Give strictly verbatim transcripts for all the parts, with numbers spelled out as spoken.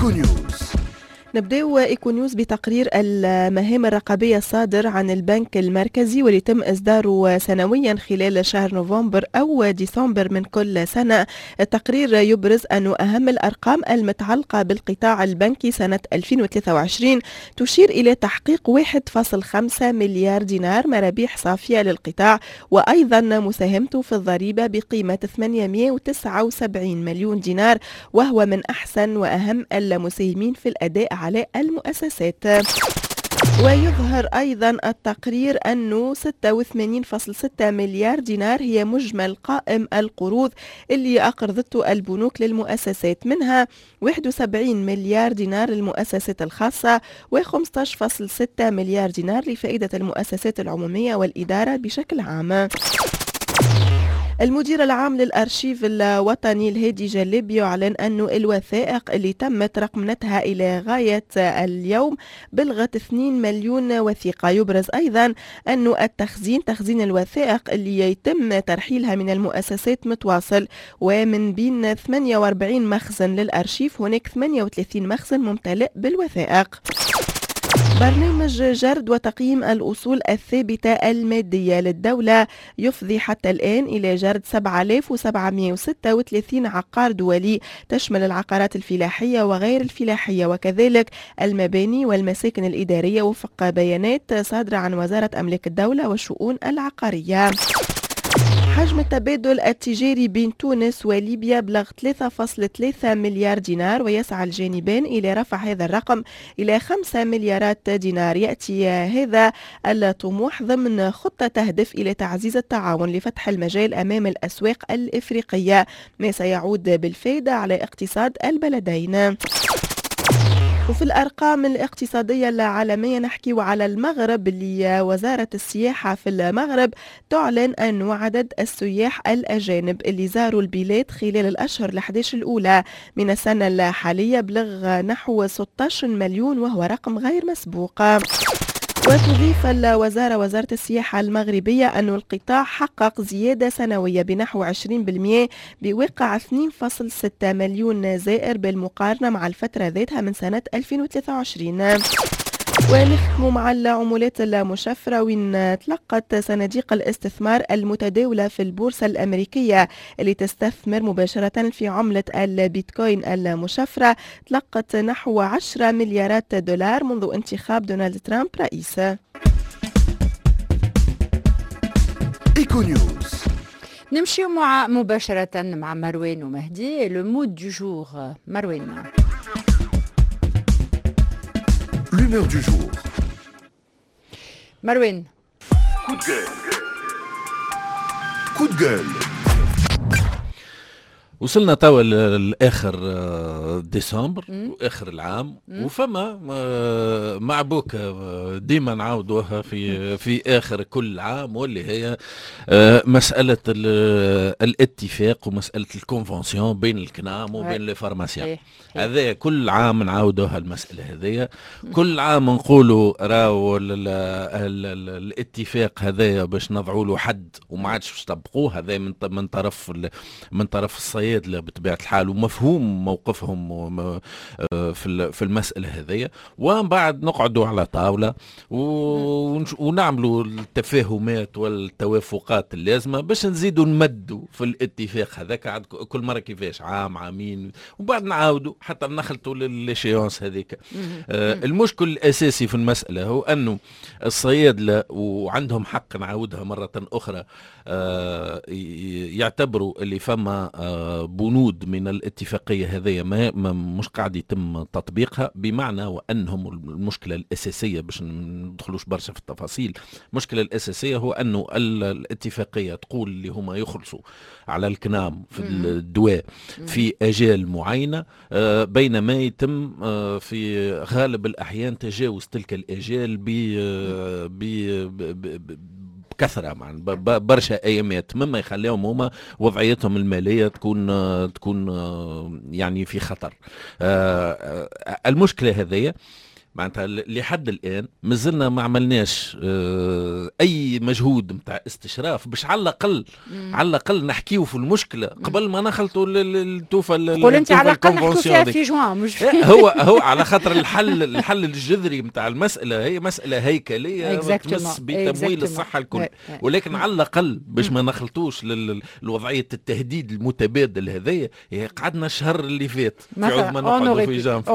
إيكو نيوز. نبداو إيكو نيوز بتقرير المهام الرقابية الصادر عن البنك المركزي واللي يتم إصداره سنويا خلال شهر نوفمبر أو ديسمبر من كل سنة. التقرير يبرز أن أهم الأرقام المتعلقة بالقطاع البنكي سنة ألفين وثلاثة وعشرين تشير إلى تحقيق واحد فاصلة خمسة مليار دينار مرابح صافية للقطاع، وأيضا مساهمته في الضريبة بقيمة ثمانمئة وتسعة وسبعين مليون دينار، وهو من أحسن وأهم المساهمين في الأداء على المؤسسات. ويظهر أيضا التقرير أنه ستة وثمانين فاصلة ستة مليار دينار هي مجمل قائم القروض اللي أقرضته البنوك للمؤسسات، منها واحد وسبعين مليار دينار للمؤسسات الخاصة و15 فاصلة ستة مليار دينار لفائدة المؤسسات العمومية والإدارة بشكل عام. المدير العام للأرشيف الوطني الهادي جلاب يعلن أن الوثائق اللي تمت رقمنتها إلى غاية اليوم بلغت اثنين مليون وثيقة. يبرز أيضا أن التخزين تخزين الوثائق اللي يتم ترحيلها من المؤسسات متواصل، ومن بين ثمانية وأربعين مخزن للأرشيف هناك ثمانية وثلاثين مخزن ممتلئ بالوثائق. برنامج جرد وتقييم الأصول الثابتة المادية للدولة يفضي حتى الآن إلى جرد سبعة آلاف وسبعمئة وستة وثلاثين عقار دولي، تشمل العقارات الفلاحية وغير الفلاحية وكذلك المباني والمساكن الإدارية، وفق بيانات صادرة عن وزارة أملاك الدولة والشؤون العقارية. حجم التبادل التجاري بين تونس وليبيا بلغ ثلاثة فاصلة ثلاثة مليار دينار، ويسعى الجانبان إلى رفع هذا الرقم إلى خمسة مليارات دينار. يأتي هذا الطموح ضمن خطة تهدف إلى تعزيز التعاون لفتح المجال أمام الأسواق الإفريقية، ما سيعود بالفائدة على اقتصاد البلدين. وفي الأرقام الاقتصادية العالمية نحكي على المغرب، اللي وزارة السياحة في المغرب تعلن أن عدد السياح الأجانب اللي زاروا البلاد خلال الأشهر الأحد عشر الأولى من السنة الحالية بلغ نحو ستة عشر مليون، وهو رقم غير مسبوق. وتضيف الوزارة وزارة السياحة المغربية أن القطاع حقق زيادة سنوية بنحو عشرين بالمئة بواقع اثنين فاصلة ستة مليون زائر بالمقارنة مع الفترة ذاتها من سنة ألفين وثلاثة وعشرين. ونختم مع العملات المشفرة، وين تلقت صناديق الاستثمار المتداولة في البورصة الأمريكية اللي تستثمر مباشرة في عملة البيتكوين المشفرة تلقت نحو عشرة مليارات دولار منذ انتخاب دونالد ترامب رئيس. إيكو نيوز. نمشي مع مباشرة مع مروان ومهدي. لو مود دو جور. مروان. L'humeur du jour. مروان. Coup de gueule. Coup de gueule. وصلنا توا لاخر ديسمبر واخر العام، وفما معبوك ديما نعاودوها في في اخر كل عام، واللي هي مساله الاتفاق ومساله الكونفنسيون بين الكنام وبين لي فارماسيان. هذا كل عام نعاودوها المساله هذيا، كل عام نقولوا راهو الاتفاق هذايا باش نضعوا له حد وما عادش باش طبقوه. هذا من من طرف من طرف الصيادله بطبيعه الحال، ومفهوم موقفهم في في المساله هذيا. ومن بعد نقعدوا على طاوله ونعملوا التفاهمات والتوافقات اللازمه باش نزيدوا نمدوا في الاتفاق هذاك عاد كل مره كيفاش عام عامين، وبعد نعاودوا حتى نخلطوا للشيونس هذيك. آه المشكل الاساسي في المساله هو انه الصيادله، وعندهم حق نعاودها مره اخرى، آه يعتبروا اللي فما آه بنود من الاتفاقيه هذه ما مش قاعد يتم تطبيقها، بمعنى وانهم المشكله الاساسيه باش ندخلوش برشا في التفاصيل. المشكله الاساسيه هو انه الاتفاقيه تقول اللي هما يخلصوا على الكنام في الدواء في اجال معينه، آه بينما يتم آه في غالب الاحيان تجاوز تلك الاجال ب ب بكثره، مع برشا ايامات، مما يخليهم هما وضعيتهم الماليه تكون تكون يعني في خطر. المشكله هذه معناتها لحد الان مازلنا ما عملناش اه اي مجهود نتاع استشراف باش على الاقل على الاقل نحكيو في المشكله قبل ما نخلطوا التوفه. قول انت على الاقل نحكيو فيها في جوان مش في هو هو على خاطر الحل الحل الجذري نتاع المساله هي مساله هيكليه تمس بتمويل الصحه الكل، ولكن على الاقل باش ما نخلطوش لوضعيه التهديد المتبادل هذايا قعدنا الشهر اللي فات في عود ما نقعدوا في جنب.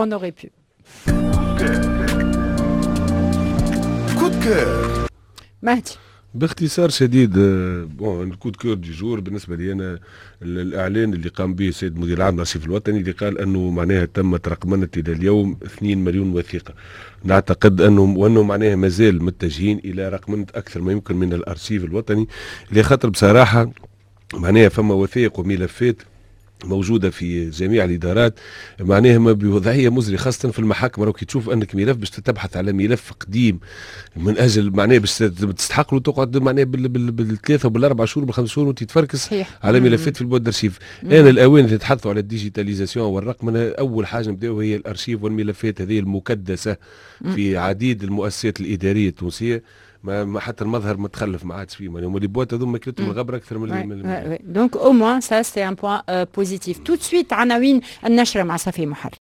كود كور مهدي باختصار شديد. بون الكود كور دي جور بالنسبه لي انا الاعلان اللي قام به السيد مدير العام للارشيف الوطني اللي قال انه معناها تمت رقمنه الى اليوم اثنين مليون وثيقه. نعتقد انه وانه معناها مازال متجهين الى رقمنه اكثر ما يمكن من الارشيف الوطني، لخاطر بصراحه معناها فما وثائق وملفات موجودة في جميع الإدارات معناها ما بوضعية مزرية، خاصة في المحاكم. راك تشوف أنك ملف باش تبحث على ملف قديم من أجل معناها باش تستحق له تقعد معناها بالثلاثة وبالأربع شهور بالخمس شهور وتتفركس على ملفات في البود أرشيف. أنا الأوان اللي تتحدثوا على الديجيتاليزاسيون والرقمنة أول حاجة نبداو هي الأرشيف والملفات هذه المكدسة في عديد المؤسسات الإدارية التونسية. ما, ما حتى المظهر متخلف ما عادش فيه هما لي بوات هذوما كلتهم الغبره اكثر من دونك او موان سا سي ان بوان بوزيتيف. تو سويت عناوين النشره مع صفي محرر.